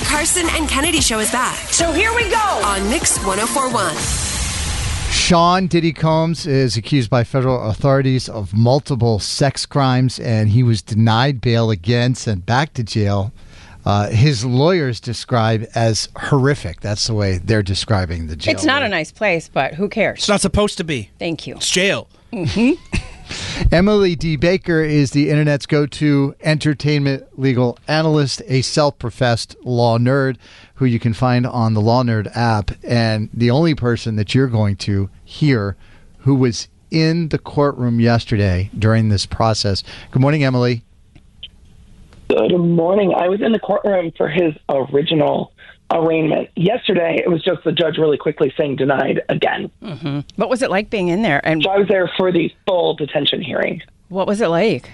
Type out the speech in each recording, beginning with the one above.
Carson and Kennedy Show is back. So here we go. On Mix 104.1. Sean Diddy Combs is accused by federal authorities of multiple sex crimes, and he was denied bail again, sent back to jail. His lawyers describe as horrific. That's the way they're describing the jail. It's not a nice place, but who cares? It's not supposed to be. Thank you. It's jail. Mm-hmm. Emily D. Baker is the internet's go-to entertainment legal analyst, a self-professed law nerd who you can find on the Law Nerd app, and the only person that you're going to hear who was in the courtroom yesterday during this process. Good morning, Emily. Good morning. I was in the courtroom for his original arraignment. Yesterday, it was just the judge really quickly saying denied again. Mm-hmm. What was it like being in there? And so I was there for the full detention hearing. What was it like?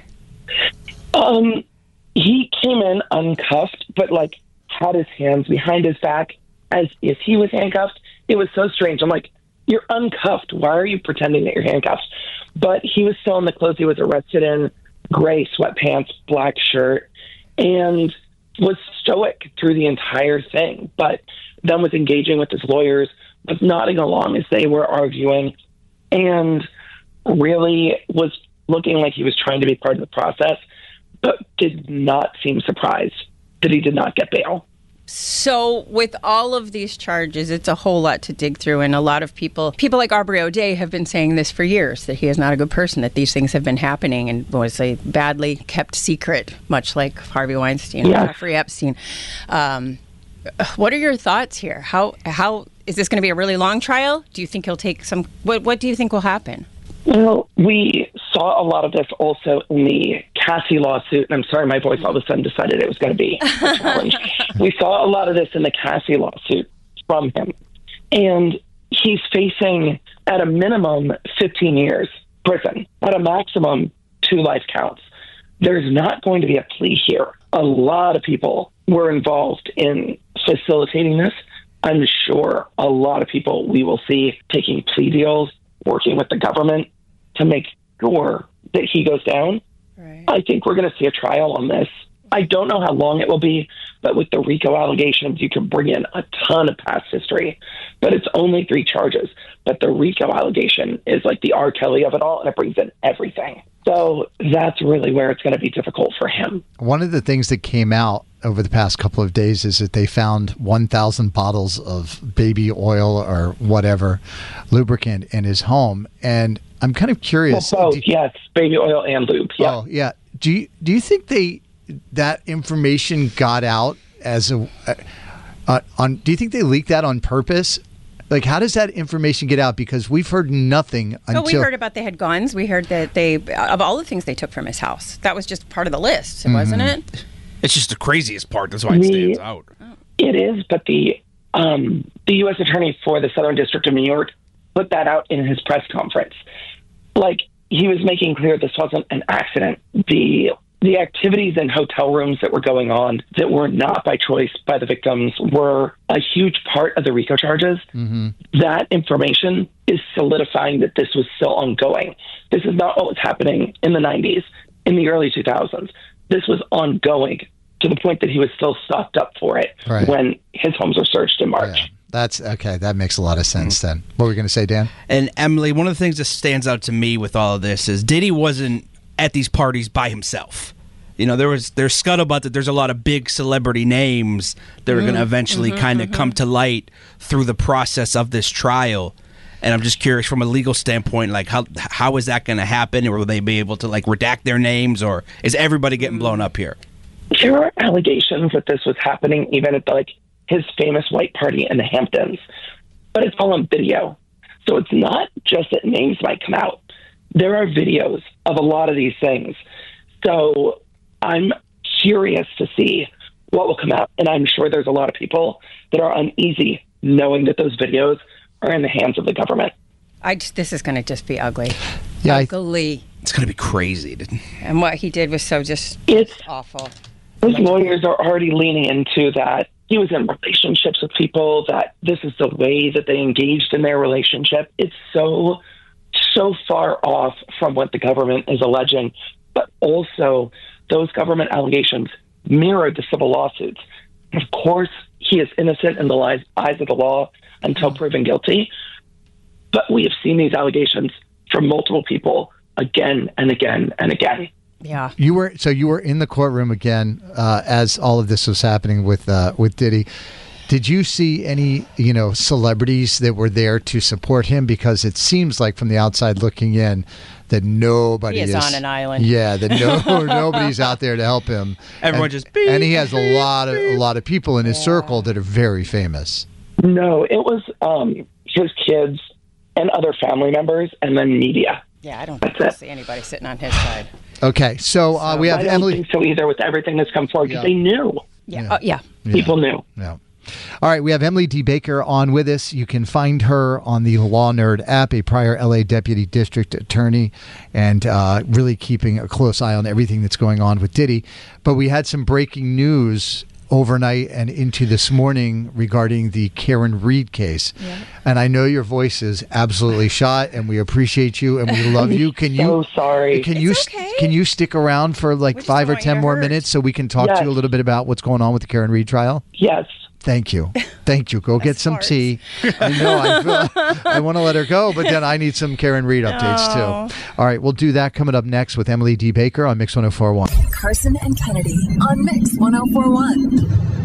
He came in uncuffed, but had his hands behind his back as if he was handcuffed. It was so strange. I'm like, you're uncuffed. Why are you pretending that you're handcuffed? But he was still in the clothes he was arrested in, gray sweatpants, black shirt, and was stoic through the entire thing, but then was engaging with his lawyers, was nodding along as they were arguing, and really was looking like he was trying to be part of the process, but did not seem surprised that he did not get bail. So with all of these charges, it's a whole lot to dig through. And a lot of people like Aubrey O'Day have been saying this for years, that he is not a good person, that these things have been happening and was a badly kept secret, much like Harvey Weinstein and Jeffrey Epstein. What are your thoughts here? How is this going to be a really long trial? Do you think he'll take some? What do you think will happen? Well, we saw a lot of this also in the Cassie lawsuit. And I'm sorry, my voice all of a sudden decided it was going to be a challenge. We saw a lot of this in the Cassie lawsuit from him. And he's facing, at a minimum, 15 years prison, at a maximum 2 life counts. There's not going to be a plea here. A lot of people were involved in facilitating this. I'm sure a lot of people we will see taking plea deals, working with the government to make sure that he goes down. Right. I think we're going to see a trial on this. I don't know how long it will be, but with the RICO allegations, you can bring in a ton of past history. But it's only 3 charges. But the RICO allegation is like the R. Kelly of it all, and it brings in everything. So that's really where it's going to be difficult for him. One of the things that came out over the past couple of days is that they found 1,000 bottles of baby oil or whatever lubricant in his home. And I'm kind of curious. Well, both, yes, baby oil and lube. Yeah. Oh, yeah. Do you think that information got out as do you think they leaked that on purpose? Like, how does that information get out? Because we've heard nothing until... we heard about they had guns. We heard that of all the things they took from his house, that was just part of the list, wasn't it? It's just the craziest part. That's why it stands out. It is, but the U.S. Attorney for the Southern District of New York put that out in his press conference. Like, he was making clear this wasn't an accident. The activities in hotel rooms that were going on that were not by choice by the victims were a huge part of the RICO charges. Mm-hmm. That information is solidifying that this was still ongoing. This is not what was happening in the 90s, in the early 2000s. This was ongoing to the point that he was still stocked up for it when his homes were searched in March. Yeah. That's okay. That makes a lot of sense then. What were we going to say, Dan? And Emily, one of the things that stands out to me with all of this is Diddy wasn't at these parties by himself. You know, there's scuttlebutt that there's a lot of big celebrity names that are going to eventually kind of come to light through the process of this trial. And I'm just curious from a legal standpoint, like how is that going to happen? Or will they be able to redact their names, or is everybody getting blown up here? There are allegations that this was happening even at his famous white party in the Hamptons, but it's all on video. So it's not just that names might come out. There are videos of a lot of these things. So I'm curious to see what will come out. And I'm sure there's a lot of people that are uneasy knowing that those videos are in the hands of the government. This is going to just be ugly. Yeah, ugly. It's going to be crazy. And what he did was so it's awful. Those lawyers are already leaning into that. He was in relationships with people, that this is the way that they engaged in their relationship. It's so far off from what the government is alleging, but also those government allegations mirrored the civil lawsuits. Of course, he is innocent in the eyes of the law until proven guilty. But we have seen these allegations from multiple people again and again and again. Yeah. You were in the courtroom again as all of this was happening with Diddy. Did you see any, celebrities that were there to support him? Because it seems like from the outside looking in that nobody is on an island. Yeah, that nobody's out there to help him. Everyone and he has a lot of people in his circle that are very famous. No, it was his kids and other family members, and then media. Yeah, I don't think I see anybody sitting on his side. Okay, so we have I don't Emily. think so either with everything that's come forward, because they knew. Yeah. People knew. Yeah. All right, we have Emily D. Baker on with us. You can find her on the Law Nerd app, a prior LA Deputy District Attorney, and really keeping a close eye on everything that's going on with Diddy. But we had some breaking news overnight and into this morning regarding the Karen Reed case. Yeah. And I know your voice is absolutely shot, and we appreciate you and we love you. Sorry. Can you stick around for like 5 or 10 more minutes so we can talk to you a little bit about what's going on with the Karen Reed trial? Yes. Thank you. Go get some tea. I know I want to let her go, but then I need some Karen Reed updates too. All right, we'll do that coming up next with Emily D. Baker on Mix 104.1. Carson and Kennedy on Mix 104.1.